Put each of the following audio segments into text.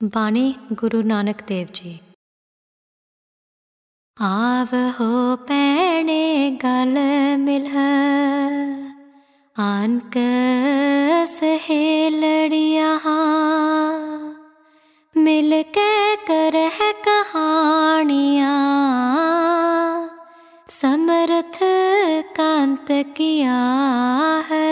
बाणी गुरु नानक देव जी। आवहो पैणे गल मिलह, आनक सहेलड़िया मिल के करह कहानियाँ, समर्थ कांत किया है।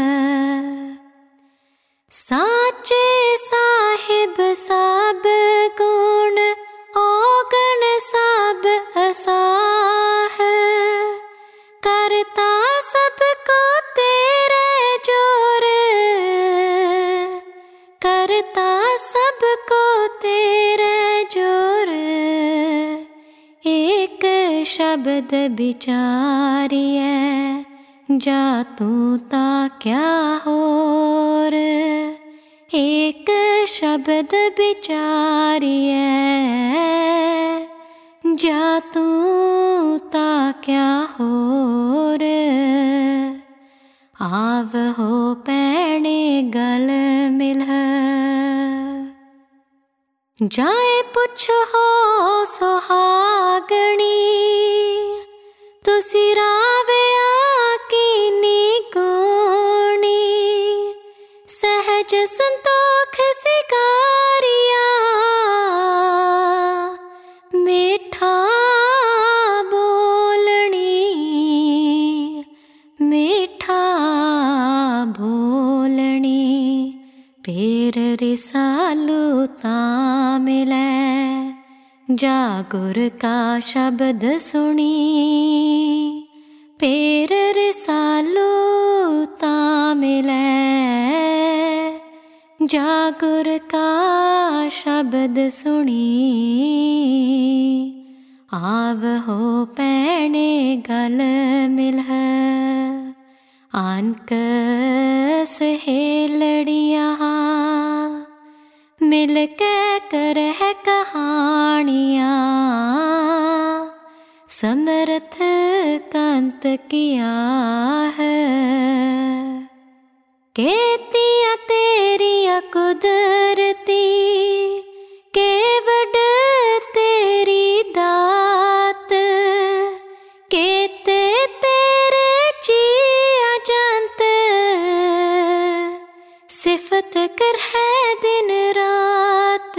साचे साहिब सब गुण औगण सब असाह, करता सबको तेरे जोर, करता सबको तेरे जोर। एक शब्द विचारिए जा तू ता क्या होर, एक शब्द विचारिए जा तू ता क्या होर। आवहो पैणे गल मिलह, जाए पुछो सुहागणी, तुसी राविया कीनी गोणी। सहज संतोख सिकारिया मीठा बोलनी, मीठा बोलनी। पेर रिसालू ता मिलै, जा गुर का शब्द सुनी। पेर रिसालू ता मिलै, जा गुर का शब्द सुनी। आवहो पैणे गल मिलह, आनक सहेलड़िया मिल के करह कहानियाँ, समर्थ कांत किया है। केतिया तेरिया कुदरती, केवड तेरी दात। केते तेरे जिया जंत, सिफत कर है दिन रात।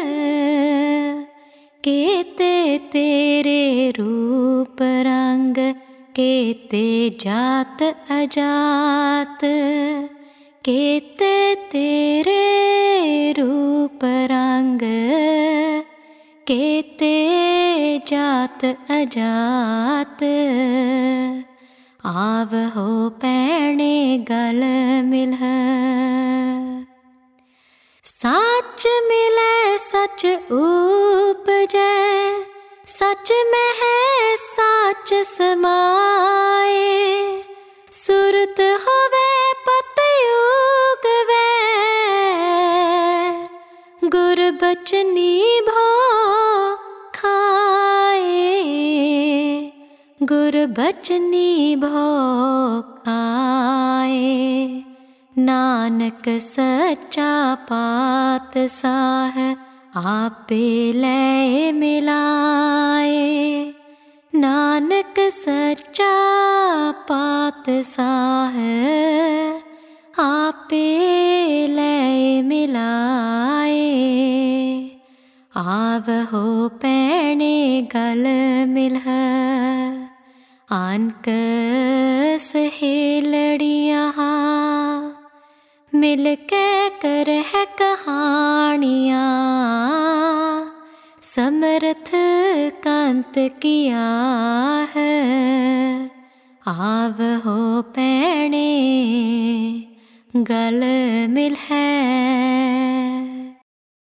केते तेरे रूप रंग, केते जात अजात। केते तेरे रूप रंग, केते जात अजात। आवहो पैणे गल मिलह, सच मिले सच उपजै। सच में है सच समाए, सुरत होवे पतयुग वे। गुर बचनी भो खाए, गुर बचनी भो खाए। नानक सच्चा पात साह, आपे ले मिलाए। नानक सच्चा पात साह, आपे ले मिलाए। आवहो पैणे गल मिलह, आनक सहेलड़िया मिल के करह कहानियाँ, समर्थ कांत किया है। आवहो पैणे गल मिलह।